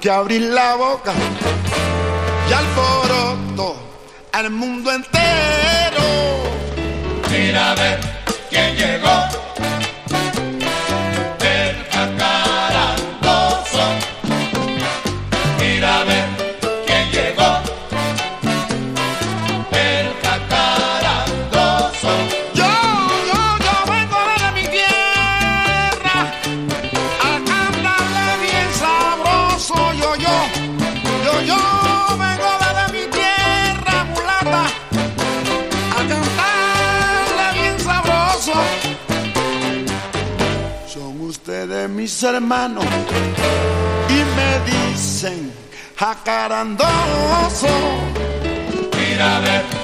que abrir la boca y alboroto al mundo entero. Mira a ver quién llegó, el jacarandoso. Mira a ver quién llegó, el jacarandoso. Yo vengo de mi tierra a cantarle bien sabroso. Yo vengo de mi tierra mulata a cantarle bien sabroso. Son ustedes mis hermanos y me dicen jacarandoso. Mira a ver